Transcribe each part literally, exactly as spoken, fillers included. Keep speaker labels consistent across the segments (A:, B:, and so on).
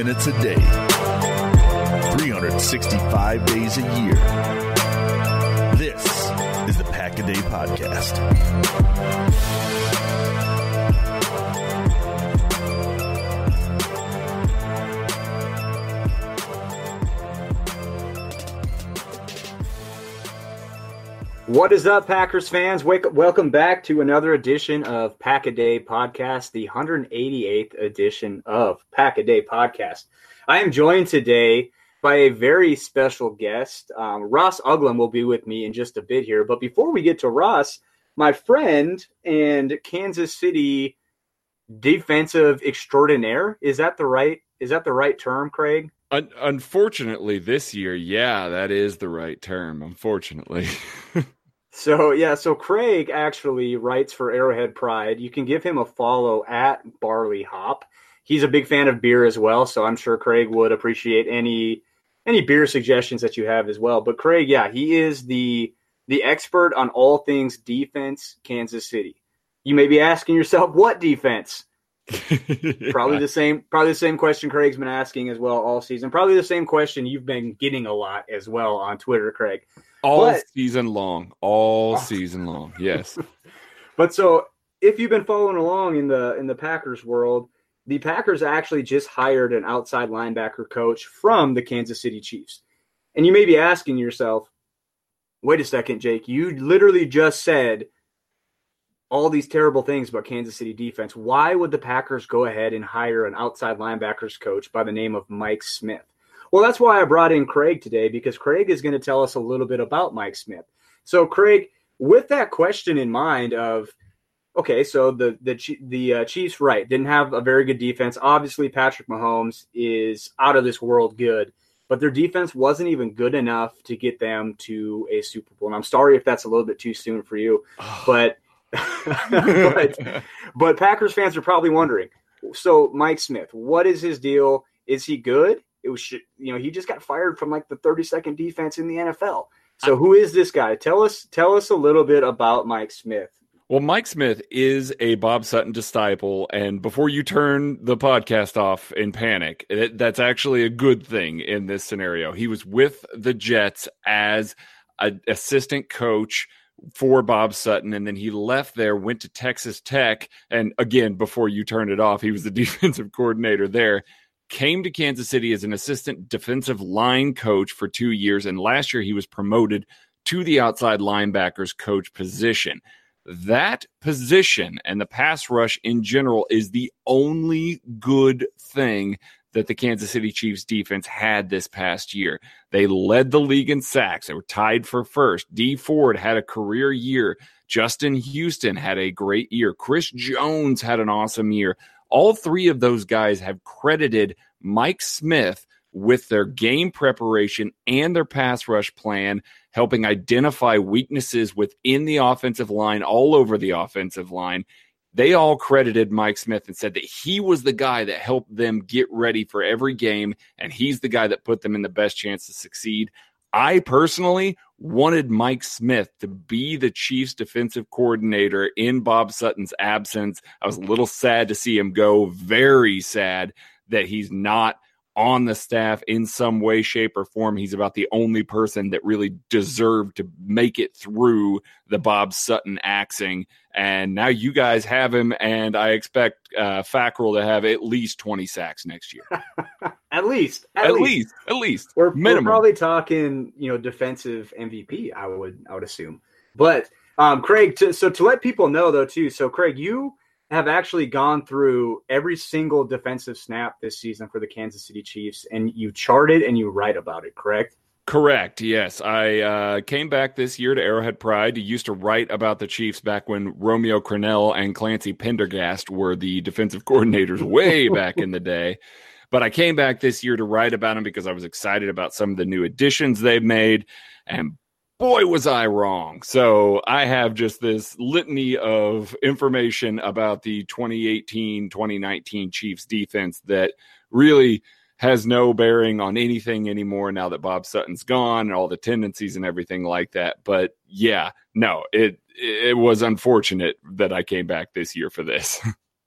A: minutes a day, three hundred sixty-five days a year. This is the Pack a Day Podcast.
B: What is up, Packers fans? Wake, welcome back to another edition of Pack a Day Podcast, the one hundred eighty-eighth edition of Pack a Day Podcast. I am joined today by a very special guest. Um, Ross Uglum will be with me in just a bit here. But before we get to Ross, my friend and Kansas City defensive extraordinaire, is that the right, is that the right term, Craig?
C: Un- unfortunately, this year, yeah, that is the right term, unfortunately.
B: So, yeah, so Craig actually writes for Arrowhead Pride. You can give him a follow at Barley Hop. He's a big fan of beer as well, so I'm sure Craig would appreciate any any beer suggestions that you have as well. But Craig, yeah, he is the the expert on all things defense, Kansas City. You may be asking yourself, what defense? yeah. Probably the same probably the same question Craig's been asking as well all season. Probably the same question you've been getting a lot as well on Twitter, Craig.
C: All
B: but,
C: season long. All season long, yes.
B: But so if you've been following along in the in the Packers world, the Packers actually just hired an outside linebacker coach from the Kansas City Chiefs. And you may be asking yourself, wait a second, Jake, you literally just said all these terrible things about Kansas City defense. Why would the Packers go ahead and hire an outside linebackers coach by the name of Mike Smith? Well, that's why I brought in Craig today, because Craig is going to tell us a little bit about Mike Smith. So, Craig, with that question in mind of, okay, so the the the uh, Chiefs, right, didn't have a very good defense. Obviously, Patrick Mahomes is out of this world good, but their defense wasn't even good enough to get them to a Super Bowl. And I'm sorry if that's a little bit too soon for you, but but, but Packers fans are probably wondering, so Mike Smith, what is his deal? Is he good? It was, you know, he just got fired from like the thirty-second defense in the N F L. So who is this guy? Tell us, tell us a little bit about Mike Smith.
C: Well, Mike Smith is a Bob Sutton disciple, and before you turn the podcast off in panic, it, that's actually a good thing in this scenario. He was with the Jets as an assistant coach for Bob Sutton, and then he left there, went to Texas Tech, and again, before you turn it off, he was the defensive coordinator there. Came to Kansas City as an assistant defensive line coach for two years, and last year he was promoted to the outside linebackers coach position. That position and the pass rush in general is the only good thing that the Kansas City Chiefs defense had this past year. They led the league in sacks. They were tied for first. Dee Ford had a career year. Justin Houston had a great year. Chris Jones had an awesome year. All three of those guys have credited Mike Smith with their game preparation and their pass rush plan, helping identify weaknesses within the offensive line, all over the offensive line. They all credited Mike Smith and said that he was the guy that helped them get ready for every game, and he's the guy that put them in the best chance to succeed. I personally wanted Mike Smith to be the Chiefs defensive coordinator in Bob Sutton's absence. I was a little sad to see him go, very sad that he's not on the staff in some way, shape, or form. He's about the only person that really deserved to make it through the Bob Sutton axing. And now you guys have him, and I expect uh, Fackrell to have at least twenty sacks next year.
B: At least. At,
C: at
B: least.
C: least. At least.
B: We're,
C: minimum.
B: We're probably talking, you know, defensive M V P, I would I would assume. But, um, Craig, to, so to let people know, though, too, so, Craig, you have actually gone through every single defensive snap this season for the Kansas City Chiefs, and you chart it and you write about it, correct?
C: Correct, yes. I uh, came back this year to Arrowhead Pride. I used to write about the Chiefs back when Romeo Crennel and Clancy Pendergast were the defensive coordinators way back in the day. But I came back this year to write about them because I was excited about some of the new additions they've made, and boy, was I wrong. So I have just this litany of information about the twenty eighteen twenty nineteen Chiefs defense that really has no bearing on anything anymore now that Bob Sutton's gone and all the tendencies and everything like that. But yeah, no, it it was unfortunate that I came back this year for this.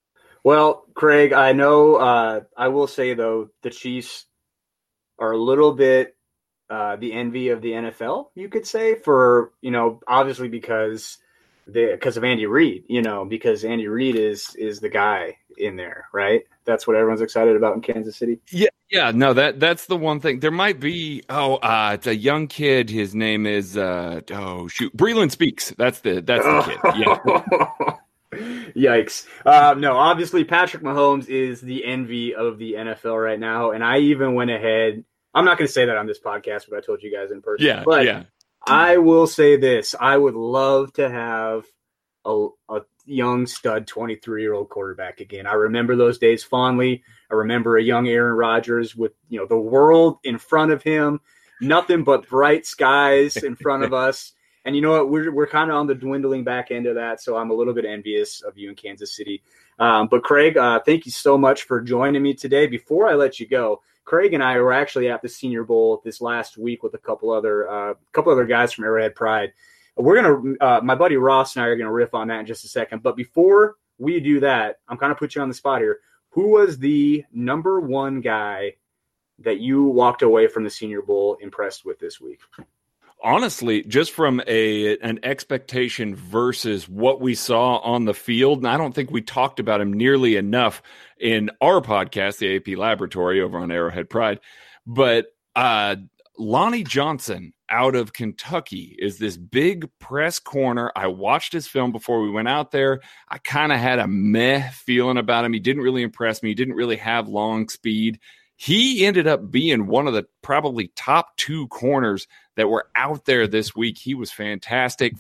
B: Well, Craig, I know uh, I will say, though, the Chiefs are a little bit uh, the envy of the N F L, you could say, for, you know, obviously because they, because of Andy Reid, you know, because Andy Reid is is the guy in there, right? That's what everyone's excited about in Kansas City.
C: Yeah, yeah, no, that that's the one thing. There might be oh, uh, it's a young kid. His name is uh, oh shoot, Breeland Speaks. That's the that's the kid. Yeah.
B: Yikes. Uh, no, obviously Patrick Mahomes is the envy of the N F L right now. And I even went ahead. I'm not going to say that on this podcast, but I told you guys in person.
C: Yeah,
B: but
C: yeah.
B: I will say this. I would love to have a, a young stud twenty-three-year-old quarterback again. I remember those days fondly. I remember a young Aaron Rodgers with, you know, the world in front of him, nothing but bright skies in front of us. And you know what? We're we're kind of on the dwindling back end of that, so I'm a little bit envious of you in Kansas City. Um, but Craig, uh, thank you so much for joining me today. Before I let you go, Craig and I were actually at the Senior Bowl this last week with a couple other uh, couple other guys from Arrowhead Pride. We're gonna, uh, my buddy Ross and I are gonna riff on that in just a second. But before we do that, I'm kind of put you on the spot here. Who was the number one guy that you walked away from the Senior Bowl impressed with this week?
C: Honestly, just from a an expectation versus what we saw on the field, and I don't think we talked about him nearly enough in our podcast, the A P Laboratory over on Arrowhead Pride, but uh, Lonnie Johnson out of Kentucky is this big press corner. I watched his film before we went out there. I kind of had a meh feeling about him. He didn't really impress me. He didn't really have long speed. He ended up being one of the probably top two corners that were out there this week. He was fantastic,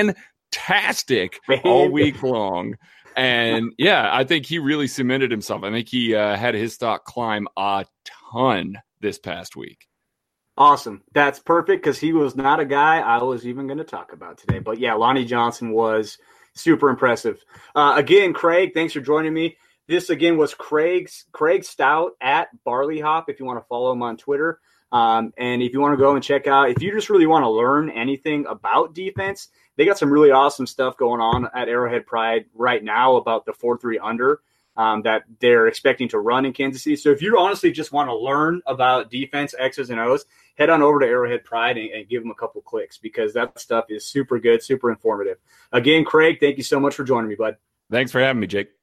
C: fantastic all week long. And yeah, I think he really cemented himself. I think he uh, had his stock climb a ton this past week.
B: Awesome. That's perfect because he was not a guy I was even going to talk about today. But yeah, Lonnie Johnson was super impressive. Uh, again, Craig, thanks for joining me. This, again, was Craig's Craig Stout at Barley Hop if you want to follow him on Twitter. Um, and if you want to go and check out, if you just really want to learn anything about defense, they got some really awesome stuff going on at Arrowhead Pride right now about the four three under um, that they're expecting to run in Kansas City. So if you honestly just want to learn about defense, X's and O's, head on over to Arrowhead Pride and, and give them a couple clicks because that stuff is super good, super informative. Again, Craig, thank you so much for joining me, bud.
C: Thanks for having me, Jake.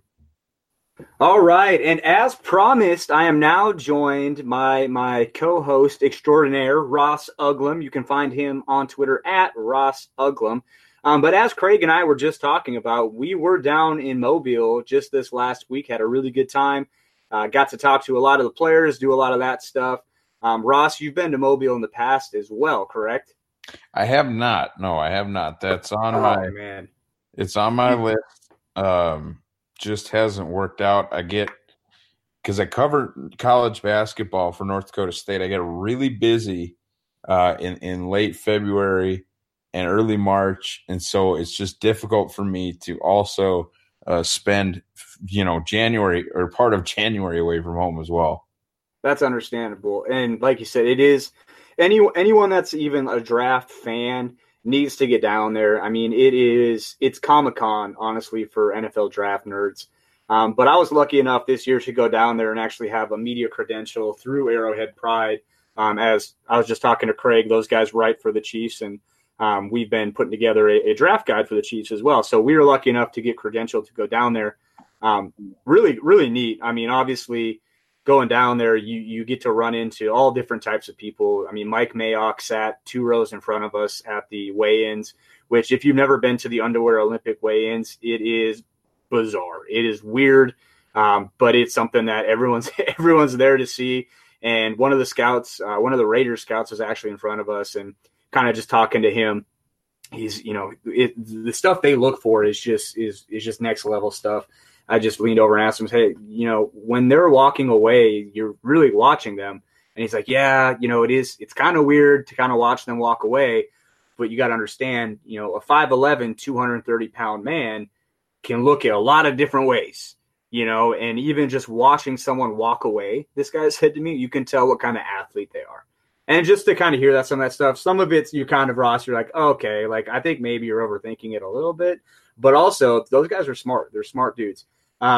B: All right, and as promised, I am now joined by my co-host extraordinaire, Ross Uglum. You can find him on Twitter at Ross Uglum. Um, but as Craig and I were just talking about, we were down in Mobile just this last week, had a really good time, uh, got to talk to a lot of the players, do a lot of that stuff. Um, Ross, you've been to Mobile in the past as well, correct?
D: I have not. No, I have not. That's on
B: oh,
D: my
B: man.
D: It's on my list. Um just hasn't worked out. I get because I covered college basketball for North Dakota State. I get really busy uh, in in late February and early March, and so it's just difficult for me to also uh, spend you know January or part of January away from home as well.
B: That's understandable, and like you said, it is any anyone that's even a draft fan needs to get down there. I mean, it is, it's Comic-Con, honestly, for N F L draft nerds. Um, but I was lucky enough this year to go down there and actually have a media credential through Arrowhead Pride. Um, as I was just talking to Craig, those guys write for the Chiefs, and um, we've been putting together a, a draft guide for the Chiefs as well. So we were lucky enough to get credentialed to go down there. Um, really, really neat. I mean, obviously, going down there, you you get to run into all different types of people. I mean, Mike Mayock sat two rows in front of us at the weigh-ins, which if you've never been to the Underwear Olympic weigh-ins, it is bizarre. It is weird, um, but it's something that everyone's everyone's there to see. And one of the scouts, uh, one of the Raiders scouts was actually in front of us and kind of just talking to him. He's, you know, it, the stuff they look for is just is is just next level stuff. I just leaned over and asked him, hey, you know, when they're walking away, you're really watching them. And he's like, yeah, you know, it is, it's kind of weird to kind of watch them walk away, but you got to understand, you know, a five eleven, two hundred thirty pound man can look at a lot of different ways, you know, and even just watching someone walk away, this guy said to me, you can tell what kind of athlete they are. And just to kind of hear that, some of that stuff, some of it's you kind of, Ross, you're like, oh, okay, like I think maybe you're overthinking it a little bit, but also those guys are smart. They're smart dudes. Um,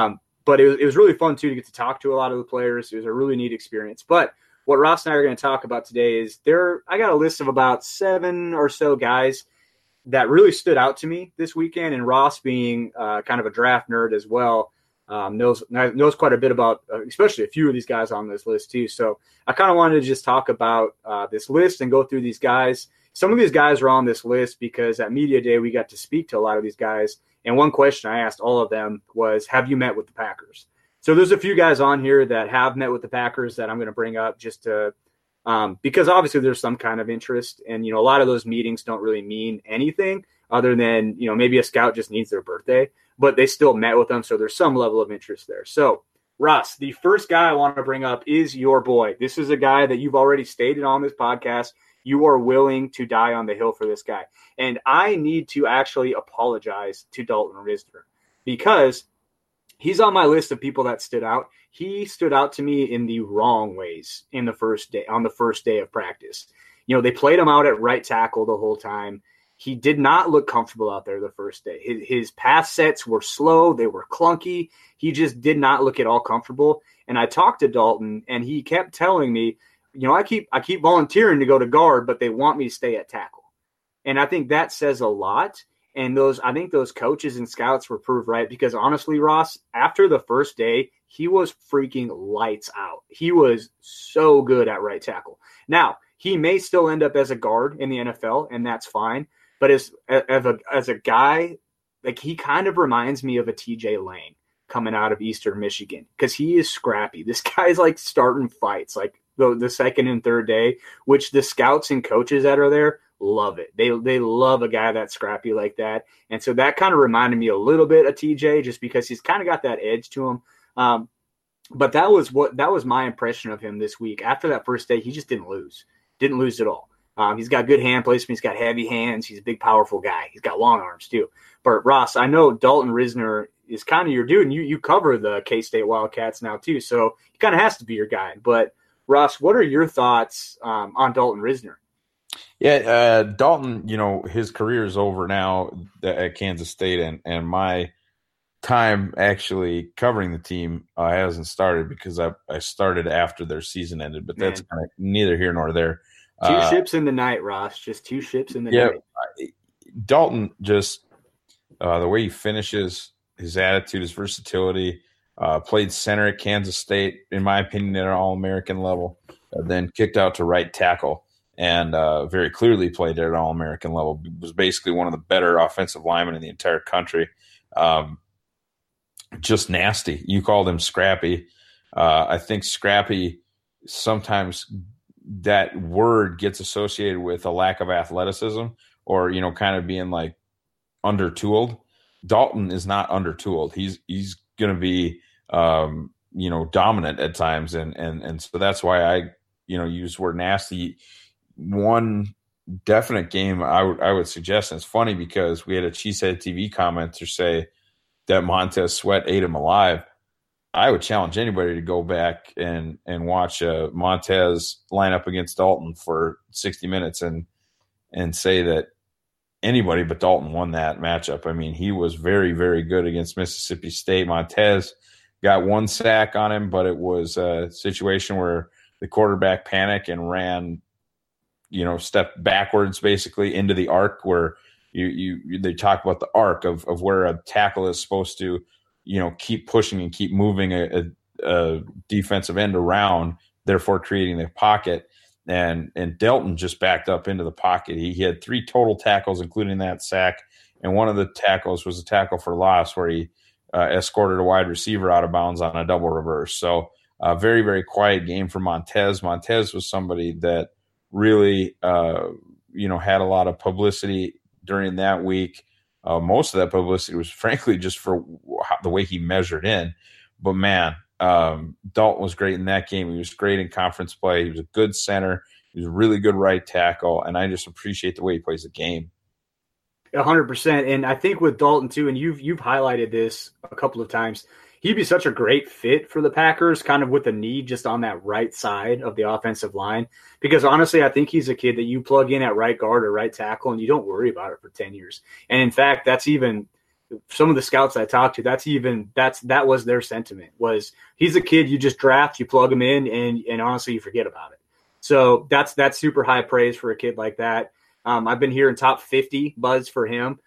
B: but it was, it was really fun, too, to get to talk to a lot of the players. It was a really neat experience. But what Ross and I are going to talk about today is there. I got a list of about seven or so guys that really stood out to me this weekend, and Ross being uh, kind of a draft nerd as well, um, knows knows quite a bit about, uh, especially a few of these guys on this list too. So I kind of wanted to just talk about uh, this list and go through these guys. Some of these guys are on this list because at Media Day we got to speak to a lot of these guys, and one question I asked all of them was, have you met with the Packers? So there's a few guys on here that have met with the Packers that I'm going to bring up just to Um, because obviously there's some kind of interest, and, you know, a lot of those meetings don't really mean anything other than, you know, maybe a scout just needs their birthday, but they still met with them. So there's some level of interest there. So Ross, the first guy I want to bring up is your boy. This is a guy that you've already stated on this podcast. You are willing to die on the hill for this guy. And I need to actually apologize to Dalton Risner because he's on my list of people that stood out. He stood out to me in the wrong ways in the first day, on the first day of practice. You know, they played him out at right tackle the whole time. He did not look comfortable out there the first day. His, his pass sets were slow. They were clunky. He just did not look at all comfortable. And I talked to Dalton, and he kept telling me, you know, I keep I keep volunteering to go to guard, but they want me to stay at tackle. And I think that says a lot. And those, I think those coaches and scouts were proved right because honestly, Ross, after the first day, he was freaking lights out. He was so good at right tackle. Now, he may still end up as a guard in the N F L, and that's fine. But as, as, a, as a guy, like he kind of reminds me of a T J Lang coming out of Eastern Michigan because he is scrappy. This guy's like starting fights like the, the second and third day, which the scouts and coaches that are there love it. They they love a guy that's scrappy like that. And so that kind of reminded me a little bit of T J just because he's kind of got that edge to him. Um, but that was what that was my impression of him this week. After that first day, he just didn't lose. Didn't lose at all. Um, he's got good hand placement. He's got heavy hands. He's a big, powerful guy. He's got long arms too. But Ross, I know Dalton Risner is kind of your dude, and you you cover the K-State Wildcats now too, so he kind of has to be your guy. But Ross, what are your thoughts um, on Dalton Risner?
D: Yeah, uh, Dalton, you know, his career is over now at Kansas State, and, and my time actually covering the team uh, hasn't started because I, I started after their season ended, but that's kind of neither here nor there.
B: Two
D: uh,
B: ships in the night, Ross, just two ships in the
D: yeah,
B: night.
D: Dalton, just uh, the way he finishes, his attitude, his versatility, uh, played center at Kansas State, in my opinion, at an All-American level, uh, then kicked out to right tackle. And uh, very clearly played at an All-American level. Was basically one of the better offensive linemen in the entire country. Um, just nasty. You called him scrappy. Uh, I think scrappy, sometimes that word gets associated with a lack of athleticism or, you know, kind of being like under-tooled. Dalton is not under-tooled. He's he's going to be, um, you know, dominant at times. And, and, and so that's why I, you know, use the word nasty. One definite game I would I would suggest, and it's funny because we had a Cheesehead T V commenter say that Montez Sweat ate him alive. I would challenge anybody to go back and and watch uh, Montez line up against Dalton for sixty minutes and and say that anybody but Dalton won that matchup. I mean, he was very, very good against Mississippi State. Montez got one sack on him, but it was a situation where the quarterback panicked and ran, you know, step backwards basically into the arc where you, you, they talk about the arc of, of where a tackle is supposed to, you know, keep pushing and keep moving a, a, a defensive end around, therefore creating the pocket. And, and Dalton just backed up into the pocket. He, he had three total tackles, including that sack. And one of the tackles was a tackle for loss where he uh, escorted a wide receiver out of bounds on a double reverse. So a very, very quiet game for Montez. Montez was somebody that really, uh, you know, had a lot of publicity during that week. Uh, most of that publicity was frankly just for how, the way he measured in. But, man, um, Dalton was great in that game. He was great in conference play. He was a good center. He was a really good right tackle, and I just appreciate the way he plays the game.
B: one hundred percent. And I think with Dalton, too, and you've you've highlighted this a couple of times, he'd be such a great fit for the Packers, kind of with a need just on that right side of the offensive line. Because honestly, I think he's a kid that you plug in at right guard or right tackle, and you don't worry about it for ten years. And in fact, that's even some of the scouts I talked to, that's even that's that was their sentiment, was he's a kid you just draft, you plug him in, and and honestly you forget about it. So that's that's super high praise for a kid like that. Um, I've been hearing top fifty buzz for him.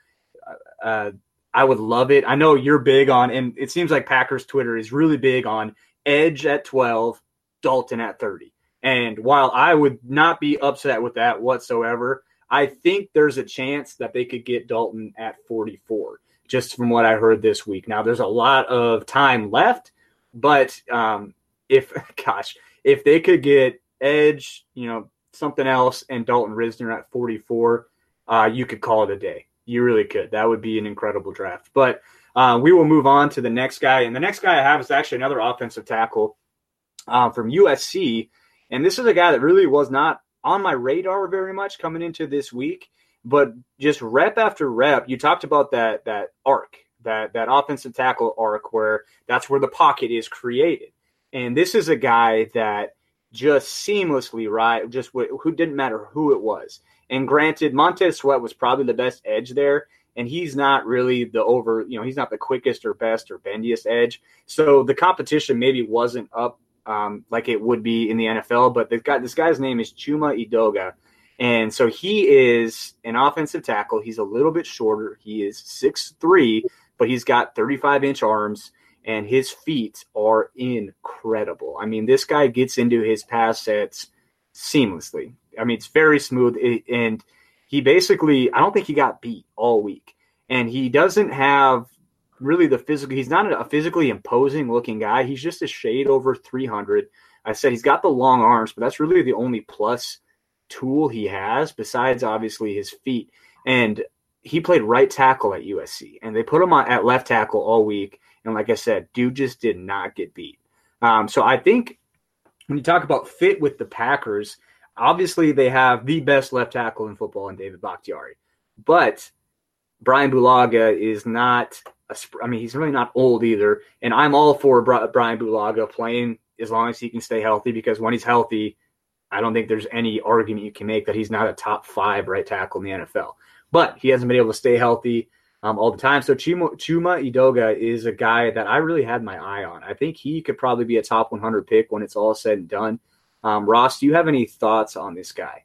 B: Uh, I would love it. I know you're big on, and it seems like Packers Twitter is really big on Edge at twelve, Dalton at thirty. And while I would not be upset with that whatsoever, I think there's a chance that they could get Dalton at forty-four, just from what I heard this week. Now, there's a lot of time left, but um, if, gosh, if they could get Edge, you know, something else, and Dalton Risner at forty-four, uh, you could call it a day. You really could. That would be an incredible draft. But uh, we will move on to the next guy. And the next guy I have is actually another offensive tackle uh, from U S C. And this is a guy that really was not on my radar very much coming into this week. But just rep after rep, you talked about that that arc, that, that offensive tackle arc where that's where the pocket is created. And this is a guy that just seamlessly, right, just who didn't matter who it was. And granted, Montez Sweat was probably the best edge there, and he's not really the over, you know, he's not the quickest or best or bendiest edge. So the competition maybe wasn't up um, like it would be in the N F L, but the guy, this guy's name is Chuma Edoga. And so he is an offensive tackle. He's a little bit shorter. He is six three, but he's got thirty-five inch arms, and his feet are incredible. I mean, this guy gets into his pass sets seamlessly. I mean, it's very smooth, and he basically, I don't think he got beat all week. And he doesn't have really the physical, he's not a physically imposing looking guy. He's just a shade over three hundred. I said he's got the long arms, but that's really the only plus tool he has besides obviously his feet. And he played right tackle at U S C, and they put him on at left tackle all week. And like I said, dude just did not get beat. Um, so I think when you talk about fit with the Packers, obviously they have the best left tackle in football in David Bakhtiari. But Brian Bulaga is not, a, I mean, he's really not old either. And I'm all for Brian Bulaga playing as long as he can stay healthy, because when he's healthy, I don't think there's any argument you can make that he's not a top five right tackle in the N F L. But he hasn't been able to stay healthy um, all the time. So Chuma, Chuma Edoga is a guy that I really had my eye on. I think he could probably be a top one hundred pick when it's all said and done. Um, Ross, do you have any thoughts on this guy?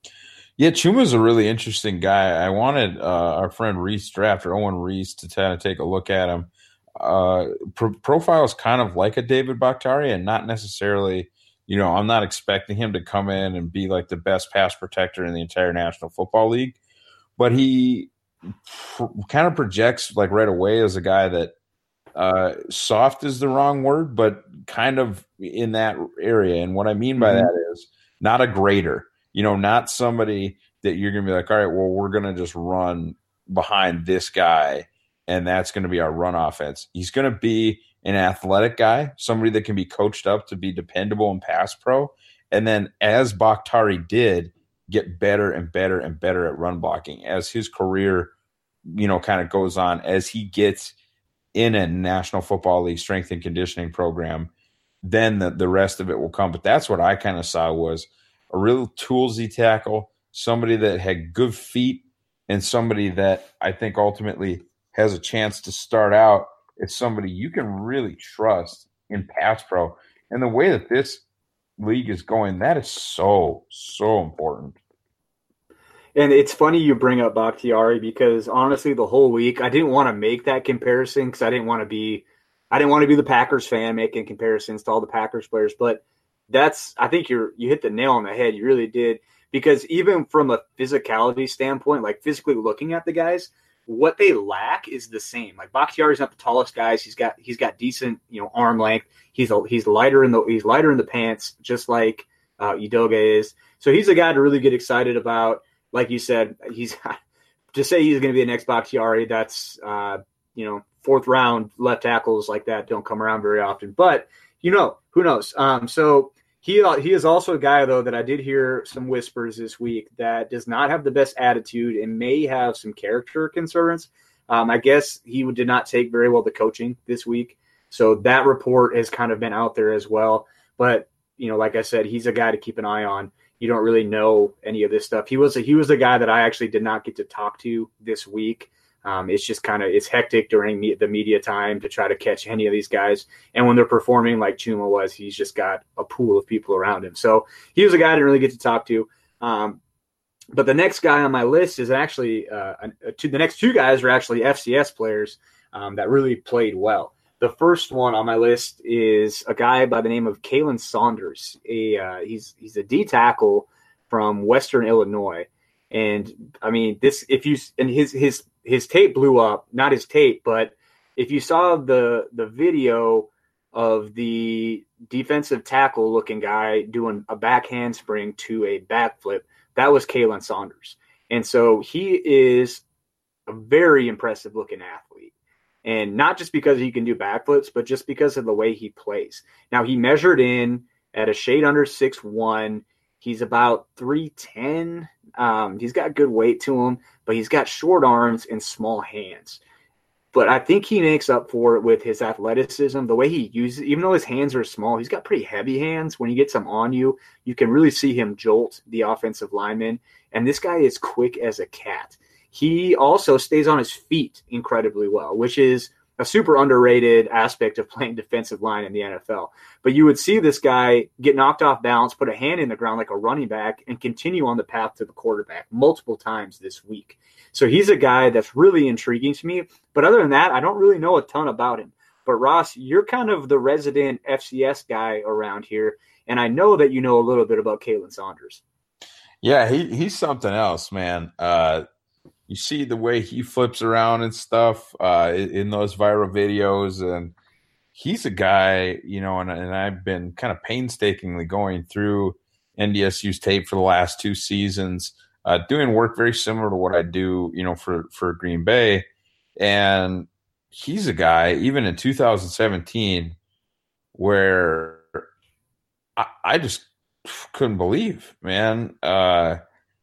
D: Yeah, Chuma's a really interesting guy. I wanted uh, our friend Reese Draft, or Owen Reese, to kind of take a look at him. Uh, pro- profile is kind of like a David Bakhtiari, and not necessarily, you know, I'm not expecting him to come in and be like the best pass protector in the entire National Football League, but he pr- kind of projects like right away as a guy that uh, soft is the wrong word, but kind of in that area. And what I mean by mm-hmm. that is not a grader, you know, not somebody that you're going to be like, all right, well, we're going to just run behind this guy, and that's going to be our run offense. He's going to be an athletic guy, somebody that can be coached up to be dependable and pass pro. And then as Bakhtiari did, get better and better and better at run blocking as his career, you know, kind of goes on, as he gets in a National Football League strength and conditioning program, then the, the rest of it will come. But that's what I kind of saw, was a real toolsy tackle, somebody that had good feet, and somebody that I think ultimately has a chance to start out as somebody you can really trust in pass pro. And the way that this league is going, that is so, so important.
B: And it's funny you bring up Bakhtiari, because honestly, the whole week I didn't want to make that comparison, because I didn't want to be, I didn't want to be the Packers fan making comparisons to all the Packers players. But that's, I think you're you hit the nail on the head. You really did, because even from a physicality standpoint, like physically looking at the guys, what they lack is the same. Like Bakhtiari's not the tallest guys. He's got he's got decent, you know, arm length. He's a, he's lighter in the he's lighter in the pants, just like uh, Edoga is. So he's a guy to really get excited about. Like you said, he's to say he's going to be the next Bakhtiari. That's uh, you know, fourth round left tackles like that don't come around very often. But you know, who knows? Um, so he he is also a guy though that I did hear some whispers this week that does not have the best attitude and may have some character concerns. Um, I guess he did not take very well the coaching this week, so that report has kind of been out there as well. But you know, like I said, he's a guy to keep an eye on. You don't really know any of this stuff. He was a, he was a guy that I actually did not get to talk to this week. Um, it's just kind of it's hectic during me, the media time to try to catch any of these guys. And when they're performing like Chuma was, he's just got a pool of people around him. So he was a guy I didn't really get to talk to. Um, but the next guy on my list is actually uh, – two, the next two guys are actually F C S players um, that really played well. The first one on my list is a guy by the name of Kalen Saunders. A, uh, he's he's a D tackle from Western Illinois. And I mean, this, if you, and his, his, his tape blew up, not his tape, but if you saw the, the video of the defensive tackle looking guy doing a back handspring to a backflip, that was Kalen Saunders. And so he is a very impressive looking athlete. And not just because he can do backflips, but just because of the way he plays. Now, he measured in at a shade under six one. He's about three ten. Um, he's got good weight to him, but he's got short arms and small hands. But I think he makes up for it with his athleticism, the way he uses, even though his hands are small, he's got pretty heavy hands. When he gets them on you, you can really see him jolt the offensive lineman. And this guy is quick as a cat. He also stays on his feet incredibly well, which is a super underrated aspect of playing defensive line in the N F L. But you would see this guy get knocked off balance, put a hand in the ground like a running back, and continue on the path to the quarterback multiple times this week. So he's a guy that's really intriguing to me. But other than that, I don't really know a ton about him. But Ross, you're kind of the resident F C S guy around here, and I know that you know a little bit about Kalen Saunders.
D: Yeah, he he's something else, man. Uh, you see the way he flips around and stuff uh, in those viral videos, and he's a guy, you know, and, and I've been kind of painstakingly going through N D S U's tape for the last two seasons, uh, doing work very similar to what I do, you know, for, for Green Bay. And he's a guy, even in two thousand seventeen, where I, I just couldn't believe, man. Uh,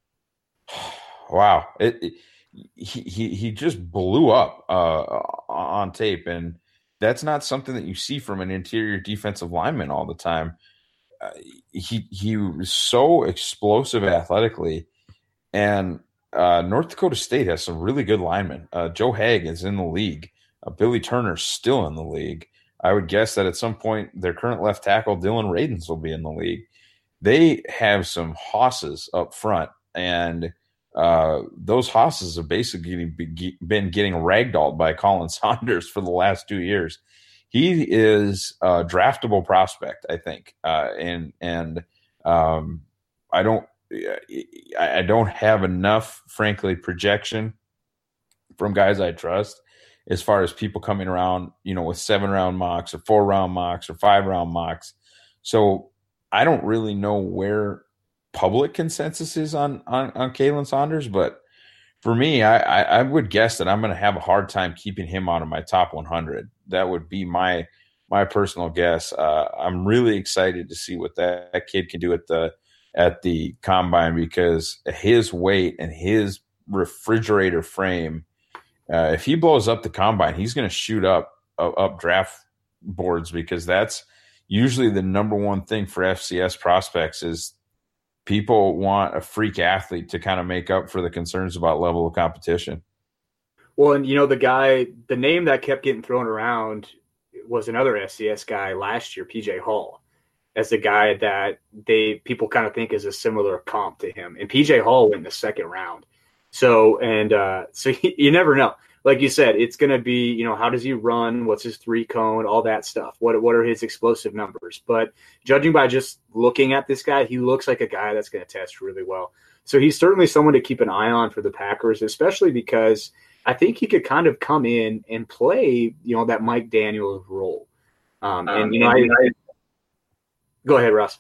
D: wow. It, it, he, he, he just blew up uh, on tape, and that's not something that you see from an interior defensive lineman all the time. Uh, he he was so explosive athletically, and uh, North Dakota State has some really good linemen. Uh, Joe Haig is in the league. Uh, Billy Turner's still in the league. I would guess that at some point their current left tackle, Dylan Radins, will be in the league. They have some hosses up front, and uh, those hosses have basically been getting ragdolled by Colin Saunders for the last two years. He is a draftable prospect, I think, uh, and and um, I don't I don't have enough, frankly, projection from guys I trust as far as people coming around, you know, with seven round mocks or four round mocks or five round mocks. So I don't really know where public consensus is on on, on Kalen Saunders, but for me, I, I, I would guess that I'm going to have a hard time keeping him out of my top one hundred. That would be my my personal guess. Uh, I'm really excited to see what that, that kid can do at the at the combine, because his weight and his refrigerator frame, uh, if he blows up the combine, he's going to shoot up uh, up draft boards, because that's usually the number one thing for F C S prospects is people want a freak athlete to kind of make up for the concerns about level of competition.
B: Well, and you know, the guy, the name that kept getting thrown around was another F C S guy last year, P J Hall, as the guy that they people kind of think is a similar comp to him. And P J Hall went in the second round. So, and uh, so you never know. Like you said, it's going to be, you know, how does he run? What's his three cone? All that stuff. What what are his explosive numbers? But judging by just looking at this guy, he looks like a guy that's going to test really well. So he's certainly someone to keep an eye on for the Packers, especially because I think he could kind of come in and play, you know, that Mike Daniels role. Um, and, um, you know, I, I, go ahead, Russ.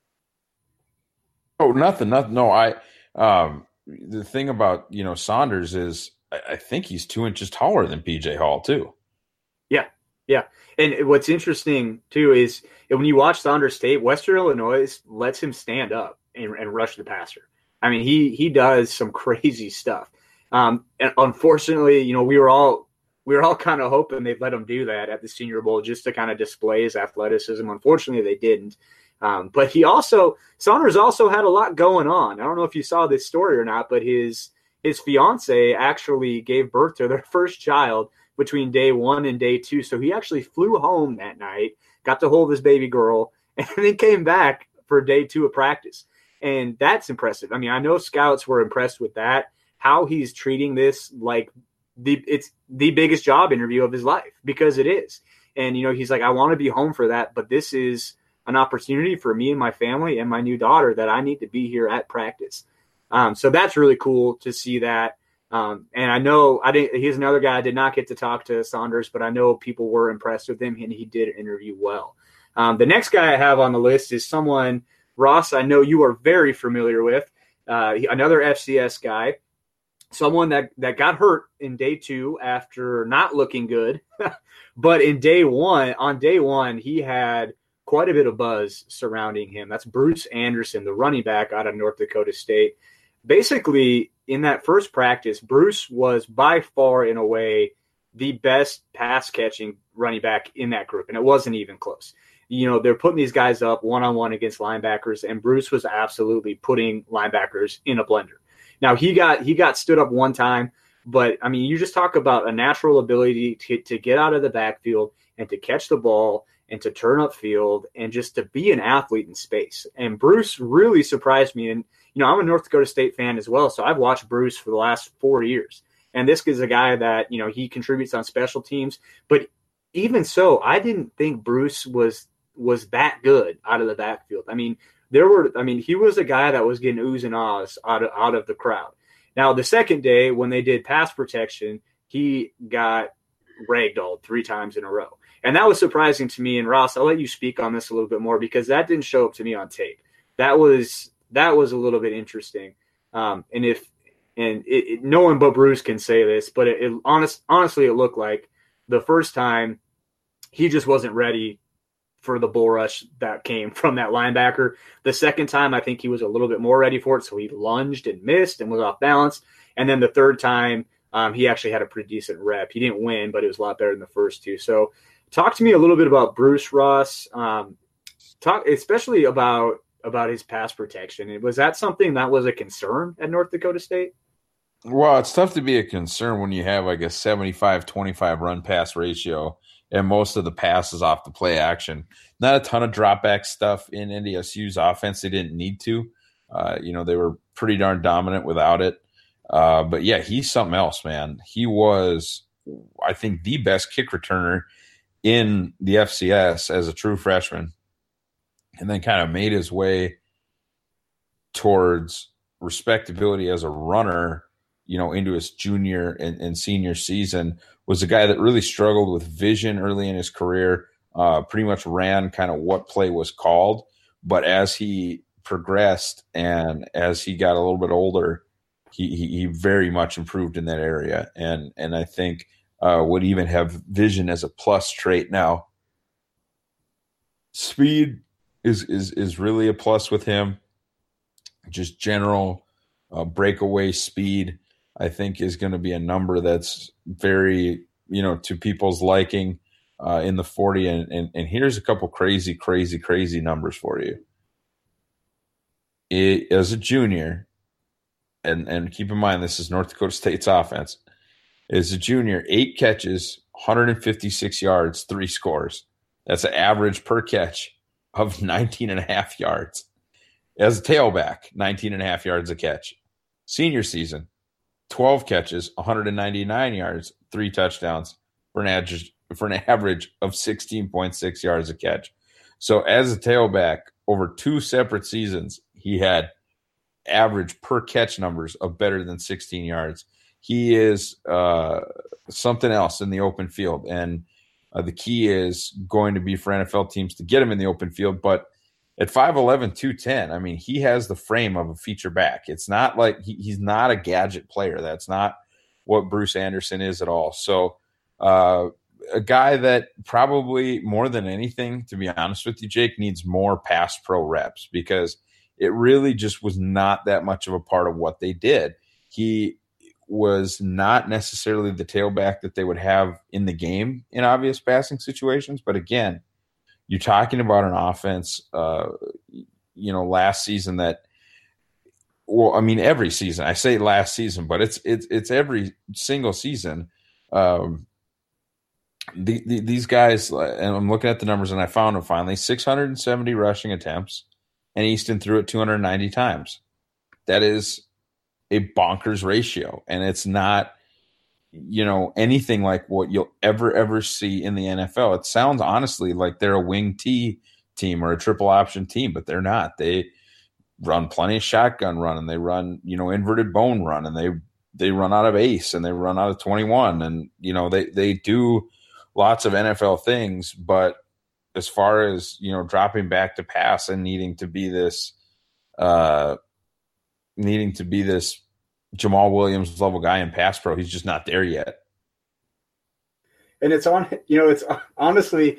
D: Oh, nothing, nothing. No, I, um, the thing about, you know, Saunders is I, I think he's two inches taller than P J Hall too.
B: Yeah. Yeah. And what's interesting too is when you watch Saunders tape, Western Illinois lets him stand up and, and rush the passer. I mean, he, he does some crazy stuff. Um, and unfortunately, you know, we were all we were all kind of hoping they'd let him do that at the Senior Bowl just to kind of display his athleticism. Unfortunately, they didn't. Um, but he also Saunders also had a lot going on. I don't know if you saw this story or not, but his his fiance actually gave birth to their first child between day one and day two. So he actually flew home that night, got to hold his baby girl, and then came back for day two of practice. And that's impressive. I mean, I know scouts were impressed with that, how he's treating this like the it's the biggest job interview of his life, because it is. And, you know, he's like, I want to be home for that, but this is an opportunity for me and my family and my new daughter that I need to be here at practice. Um, so that's really cool to see that. Um, and I know I didn't, he's another guy I did not get to talk to Saunders, but I know people were impressed with him and he did interview well. Um, the next guy I have on the list is someone, Ross, I know you are very familiar with, uh, another F C S guy, someone that, that got hurt in day two after not looking good. But in day one, on day one, he had quite a bit of buzz surrounding him. That's Bruce Anderson, the running back out of North Dakota State. Basically, in that first practice, Bruce was by far, in a way, the best pass-catching running back in that group, and it wasn't even close. You know, they're putting these guys up one-on-one against linebackers, and Bruce was absolutely putting linebackers in a blender. Now, he got he got stood up one time, but, I mean, you just talk about a natural ability to, to get out of the backfield and to catch the ball and to turn upfield and just to be an athlete in space. And Bruce really surprised me. And, you know, I'm a North Dakota State fan as well, so I've watched Bruce for the last four years. And this is a guy that, you know, he contributes on special teams. But even so, I didn't think Bruce was was that good out of the backfield. I mean, there were, I mean, he was a guy that was getting oohs and ahs out of, out of the crowd. Now, the second day, when they did pass protection, he got ragdolled three times in a row. And that was surprising to me. And Ross, I'll let you speak on this a little bit more because that didn't show up to me on tape. That was that was a little bit interesting. Um, and if and it, it, no one but Bruce can say this, but it, it honest honestly, it looked like the first time he just wasn't ready for the bull rush that came from that linebacker. The second time, I think he was a little bit more ready for it, so he lunged and missed and was off balance. And then the third time, um, he actually had a pretty decent rep. He didn't win, but it was a lot better than the first two. So talk to me a little bit about Bruce, Ross, um, talk especially about about his pass protection. Was that something that was a concern at North Dakota State?
D: Well, it's tough to be a concern when you have like a seventy-five twenty-five run-pass ratio and most of the passes off the play action. Not a ton of drop-back stuff in N D S U's offense. They didn't need to. Uh, you know, they were pretty darn dominant without it. Uh, but, yeah, he's something else, man. He was, I think, the best kick returner in the F C S as a true freshman, and then kind of made his way towards respectability as a runner, you know, into his junior and, and senior season. Was a guy that really struggled with vision early in his career, uh, pretty much ran kind of what play was called. But as he progressed and as he got a little bit older, he, he, he very much improved in that area. And, and I think uh, would even have vision as a plus trait now. Speed is, is, is really a plus with him. Just general uh, breakaway speed, I think, is going to be a number that's very, you know, to people's liking uh, in the forty. And, and, and here's a couple crazy, crazy, crazy numbers for you. It, as a junior, and, and keep in mind this is North Dakota State's offense, as a junior, eight catches, one hundred fifty-six yards, three scores. That's an average per catch of nineteen and a half yards. As a tailback, nineteen and a half yards a catch. Senior season, twelve catches, one hundred ninety-nine yards, three touchdowns for an average for an average of sixteen point six yards a catch. So as a tailback, over two separate seasons, he had average per catch numbers of better than sixteen yards. He is uh, something else in the open field, and uh, the key is going to be for N F L teams to get him in the open field. But at five eleven, two ten, I mean, he has the frame of a feature back. It's not like he, he's not a gadget player. That's not what Bruce Anderson is at all. So uh, a guy that probably more than anything, to be honest with you, Jake, needs more pass pro reps because it really just was not that much of a part of what they did. He was not necessarily the tailback that they would have in the game in obvious passing situations. But again, you're talking about an offense, uh, you know, last season that well, I mean, every season. I say last season, but it's it's it's every single season. Um, the, the, these guys, and I'm looking at the numbers, and I found them finally: six hundred seventy rushing attempts, and Easton threw it two hundred ninety times. That is a bonkers ratio, and it's not, you know, anything like what you'll ever ever see in the N F L. It sounds honestly like they're a wing T team or a triple option team, but they're not. They run plenty of shotgun run, and they run, you know, inverted bone run, and they they run out of ace, and they run out of twenty-one, and you know they they do lots of N F L things. But as far as, you know, dropping back to pass and needing to be this uh needing to be this Jamal Williams level guy in pass pro, he's just not there yet.
B: And it's on, you know, it's honestly,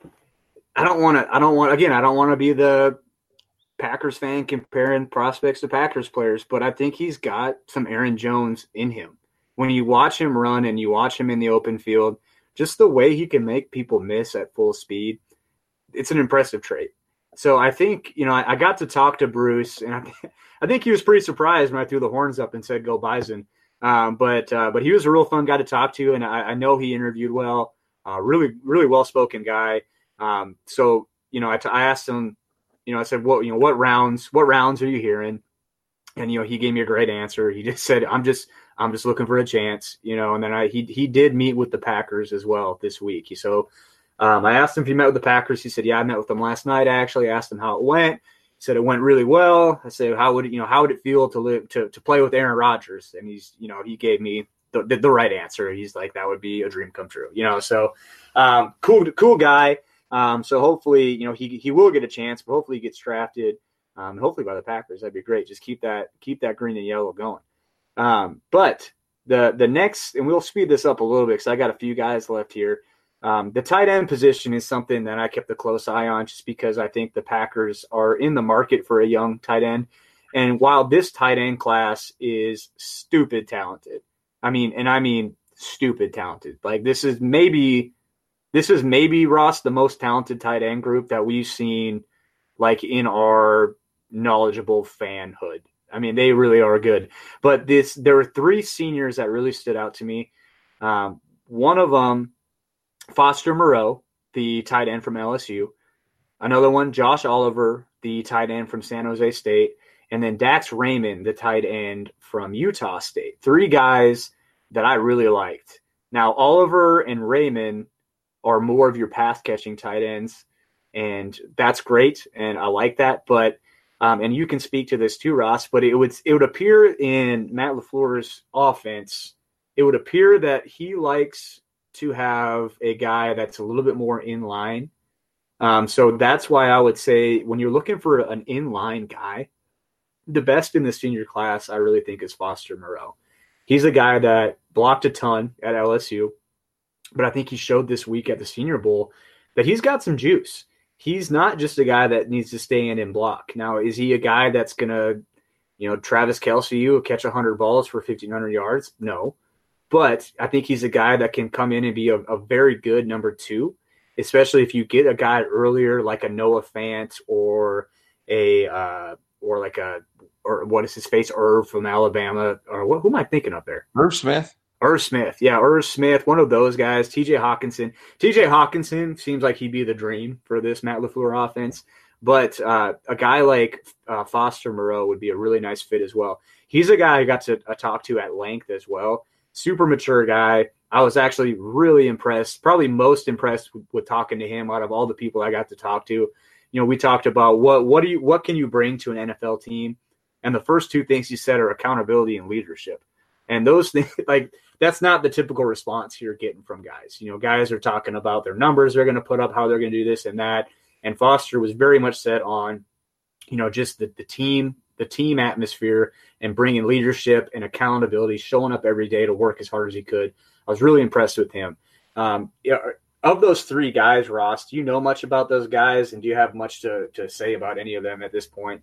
B: I don't want to, I don't want, again, I don't want to be the Packers fan comparing prospects to Packers players, but I think he's got some Aaron Jones in him. When you watch him run and you watch him in the open field, just the way he can make people miss at full speed, it's an impressive trait. So I think, you know, I, I got to talk to Bruce, and I, th- I think he was pretty surprised when I threw the horns up and said, "Go Bison." Um, but uh, but he was a real fun guy to talk to, and I, I know he interviewed well. Uh, really, really well-spoken guy. Um, so, you know, I, t- I asked him, you know, I said, "What, you know, what rounds? What rounds are you hearing?" And you know, he gave me a great answer. He just said, "I'm just, I'm just looking for a chance," you know. And then I, he, he did meet with the Packers as well this week. So. Um, I asked him if he met with the Packers. He said, "Yeah, I met with them last night." I actually asked him how it went. He said it went really well. I said, "How would it, you know, how would it feel to live to to play with Aaron Rodgers?" And he's, you know, he gave me the, the, the right answer. He's like, "That would be a dream come true," you know. So, um, cool, cool guy. Um, so hopefully, you know, he he will get a chance, but hopefully he gets drafted. Um, and hopefully by the Packers. That'd be great. Just keep that keep that green and yellow going. Um, but the the next, and we'll speed this up a little bit because I got a few guys left here. Um, the tight end position is something that I kept a close eye on just because I think the Packers are in the market for a young tight end. And while this tight end class is stupid talented, I mean, and I mean stupid talented, like this is maybe, this is maybe, Ross, the most talented tight end group that we've seen like in our knowledgeable fanhood. I mean, they really are good. But this, there were three seniors that really stood out to me. Um, one of them, Foster Moreau, the tight end from L S U. Another one, Josh Oliver, the tight end from San Jose State. And then Dax Raymond, the tight end from Utah State. Three guys that I really liked. Now, Oliver and Raymond are more of your pass-catching tight ends, and that's great, and I like that. But um, and you can speak to this too, Ross, but it would, it would appear in Matt LaFleur's offense, it would appear that he likes – to have a guy that's a little bit more in line. Um, so that's why I would say when you're looking for an in-line guy, the best in the senior class, I really think, is Foster Moreau. He's a guy that blocked a ton at L S U, but I think he showed this week at the Senior Bowl that he's got some juice. He's not just a guy that needs to stay in and block. Now, is he a guy that's going to, you know, Travis Kelce you, catch one hundred balls for fifteen hundred yards? No. But I think he's a guy that can come in and be a, a very good number two, especially if you get a guy earlier like a Noah Fant or a uh, or like a or what is his face Irv from Alabama, or what, who am I thinking of there?
D: Irv Smith.
B: Irv Smith, yeah, Irv Smith, one of those guys. T J Hawkinson. T J Hawkinson seems like he'd be the dream for this Matt LaFleur offense. But uh, a guy like uh, Foster Moreau would be a really nice fit as well. He's a guy I got to uh, talk to at length as well. Super mature guy. I was actually really impressed, probably most impressed with, with talking to him out of all the people I got to talk to. You know, we talked about what what do you what can you bring to an N F L team, and the first two things he said are accountability and leadership. And those things, like, that's not the typical response you're getting from guys. You know, guys are talking about their numbers they're going to put up, how they're going to do this and that. And Foster was very much set on, you know, just the, the team, the team atmosphere and bringing leadership and accountability, showing up every day to work as hard as he could. I was really impressed with him. Um, you know, of those three guys, Ross, do you know much about those guys, and do you have much to, to say about any of them at this point?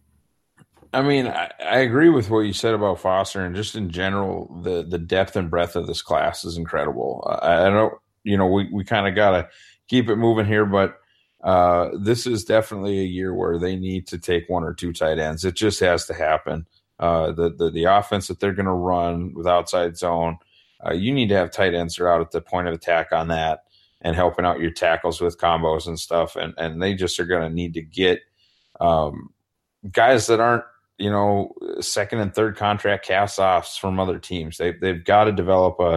D: I mean, I, I agree with what you said about Foster, and just in general, the the depth and breadth of this class is incredible. I, I don't, you know, we, we kind of got to keep it moving here, but uh, this is definitely a year where they need to take one or two tight ends. It just has to happen. uh, the, the the offense that they're going to run with outside zone. Uh, you need to have tight ends that are out at the point of attack on that and helping out your tackles with combos and stuff. And and they just are going to need to get um, guys that aren't, you know, second and third contract cast-offs from other teams. They, they've got to develop a,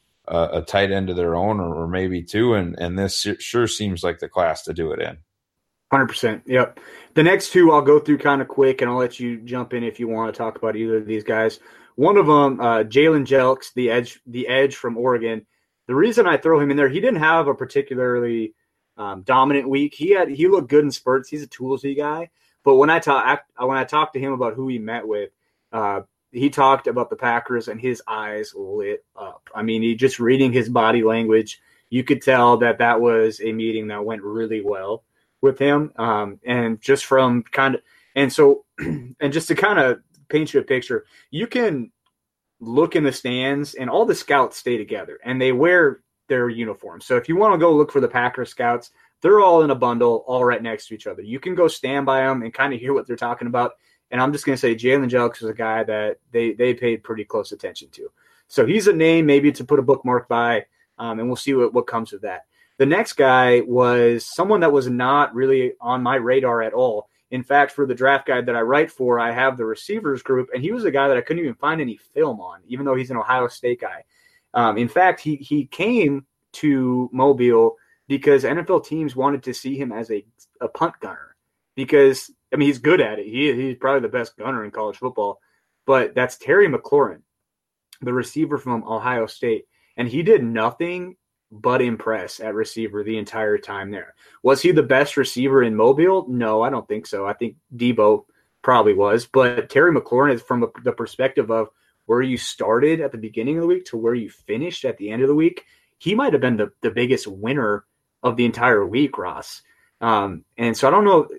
D: a, a tight end of their own or, or maybe two, and, and this sure seems like the class to do it in.
B: one hundred percent. Yep. The next two I'll go through kind of quick, and I'll let you jump in if you want to talk about either of these guys. One of them, uh, Jalen Jelks, the edge, the edge from Oregon. The reason I throw him in there, he didn't have a particularly um, dominant week. He had he looked good in spurts. He's a toolsy guy. But when I talk, when I talked to him about who he met with, uh, he talked about the Packers and his eyes lit up. I mean, he just reading his body language, you could tell that that was a meeting that went really well with him. Um, and just from kind of, and so, and just to kind of paint you a picture, you can look in the stands and all the scouts stay together and they wear their uniforms. So if you want to go look for the Packers scouts, they're all in a bundle, all right next to each other. You can go stand by them and kind of hear what they're talking about. And I'm just going to say Jalen Jelks is a guy that they they paid pretty close attention to. So he's a name maybe to put a bookmark by, um, and we'll see what, what comes of that. The next guy was someone that was not really on my radar at all. In fact, for the draft guide that I write for, I have the receivers group, and he was a guy that I couldn't even find any film on, even though he's an Ohio State guy. Um, in fact, he he came to Mobile because N F L teams wanted to see him as a, a punt gunner because, I mean, he's good at it. He, he's probably the best gunner in college football. But that's Terry McLaurin, the receiver from Ohio State. And he did nothing but impress at receiver the entire time there. Was he the best receiver in Mobile? No, I don't think so. I think Debo probably was. But Terry McLaurin is from the perspective of where you started at the beginning of the week to where you finished at the end of the week. He might have been the, the biggest winner of the entire week, Ross. Um, and so I don't know.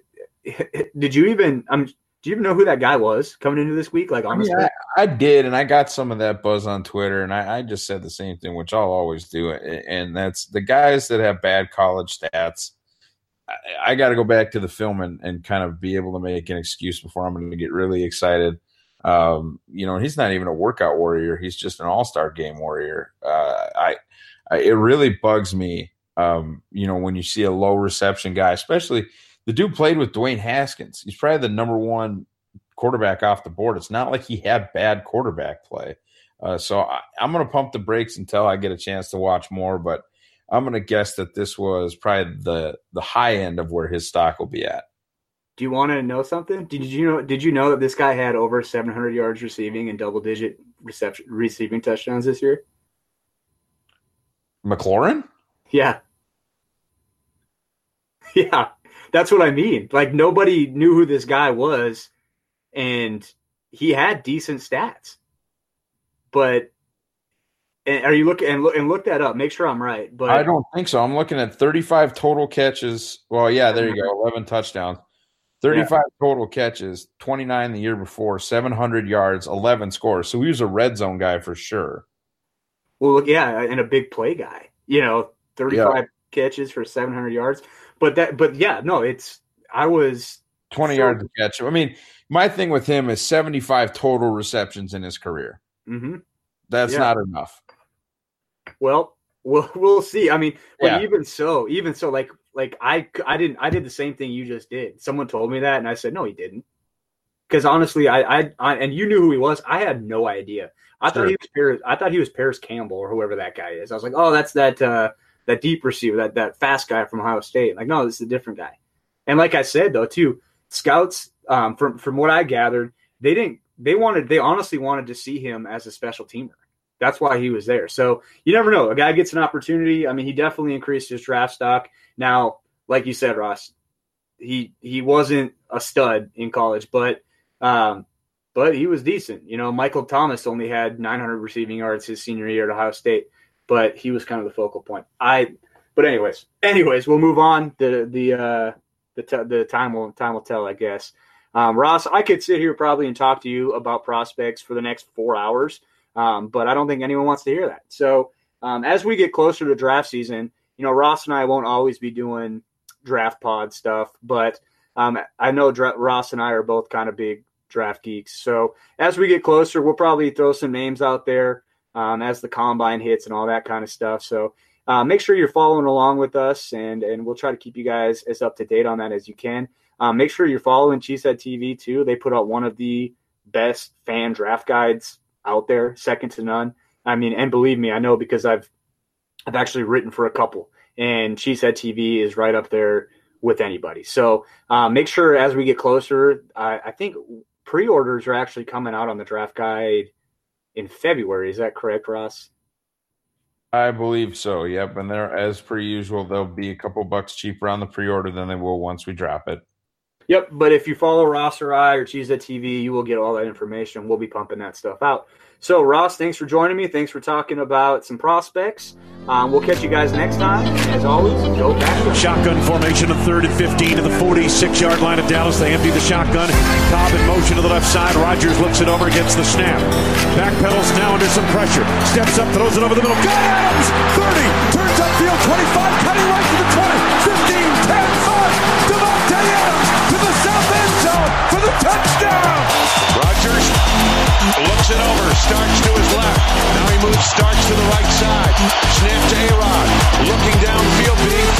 B: Did you even um, do you even know who that guy was coming into this week? Like, honestly,
D: I, mean, I, I did, and I got some of that buzz on Twitter, and I, I just said the same thing, which I'll always do, and that's the guys that have bad college stats. I, I got to go back to the film and, and kind of be able to make an excuse before I'm going to get really excited. Um, you know, he's not even a workout warrior; he's just an all-star game warrior. Uh, I, I, it really bugs me. Um, you know, when you see a low reception guy, especially the dude played with Dwayne Haskins. He's probably the number one quarterback off the board. It's not like he had bad quarterback play. Uh, so I, I'm going to pump the brakes until I get a chance to watch more, but I'm going to guess that this was probably the, the high end of where his stock will be at.
B: Do you want to know something? Did you know, did you know that this guy had over seven hundred yards receiving and double digit reception, receiving touchdowns this year?
D: McLaurin?
B: Yeah. Yeah. That's what I mean. Like, nobody knew who this guy was, and he had decent stats. But and are you looking and look and look that up? Make sure I'm right. But
D: I don't think so. I'm looking at thirty-five total catches. Well, yeah, there you go. eleven touchdowns. thirty-five yeah. total catches, twenty-nine the year before, seven hundred yards, eleven scores. So he was a red zone guy for sure.
B: Well, look, yeah, and a big play guy. You know, thirty-five yeah. catches for seven hundred yards. But that, but yeah, no, it's, I was
D: twenty so, yards to catch. I mean, my thing with him is seventy-five total receptions in his career.
B: Mm-hmm.
D: That's
B: yeah.
D: not enough.
B: Well, we'll, we'll see. I mean, but
D: yeah.
B: even so, even so, like, like I, I didn't, I did the same thing you just did. Someone told me that, and I said, no, he didn't. Because honestly, I, I, I, and you knew who he was. I had no idea. I sure. thought he was Paris, I thought he was Paris Campbell or whoever that guy is. I was like, oh, that's that, uh, that deep receiver, that, that fast guy from Ohio State. Like, no, this is a different guy. And like I said, though, too, scouts, um, from, from what I gathered, they didn't, they wanted, they honestly wanted to see him as a special teamer. That's why he was there. So you never know. A guy gets an opportunity. I mean, he definitely increased his draft stock. Now, like you said, Ross, he, he wasn't a stud in college, but, um, but he was decent. You know, Michael Thomas only had nine hundred receiving yards his senior year at Ohio State. But he was kind of the focal point. I, but anyways, anyways, we'll move on. The the uh, the t- the time will time will tell, I guess. Um, Ross, I could sit here probably and talk to you about prospects for the next four hours, um, but I don't think anyone wants to hear that. So um, as we get closer to draft season, you know, Ross and I won't always be doing draft pod stuff, but um, I know dra- Ross and I are both kind of big Draft Geeks. So as we get closer, we'll probably throw some names out there um, as the combine hits and all that kind of stuff. So uh, make sure you're following along with us, and, and we'll try to keep you guys as up to date on that as you can. Um, make sure you're following Cheesehead T V too. They put out one of the best fan draft guides out there, second to none. I mean, and believe me, I know because I've I've actually written for a couple, and Cheesehead T V is right up there with anybody. So uh, make sure as we get closer, I, I think pre-orders are actually coming out on the draft guide in February. Is that correct, Ross?
D: I believe so, yep. And they're, as per usual, they'll be a couple bucks cheaper on the pre-order than they will once we drop it.
B: Yep, but if you follow Ross or I or Cheesehead T V, you will get all that information. We'll be pumping that stuff out. So, Ross, thanks for joining me. Thanks for talking about some prospects. Um, we'll catch you guys next time. As always, go Packers.
E: Shotgun formation of third and fifteen to the forty-six-yard line of Dallas. They empty the shotgun. Cobb in motion to the left side. Rodgers looks it over, gets the snap. Backpedals now under some pressure. Steps up, throws it over the middle. Got Adams! thirty! Turns upfield, twenty-five, cutting right to the twenty. fifteen, ten, five. Davante Adams to the south end zone for the touchdown! Rodgers looks it over. Starks to his left. Now he moves Starks to the right side. Snap to A-Rod. Looking downfield, being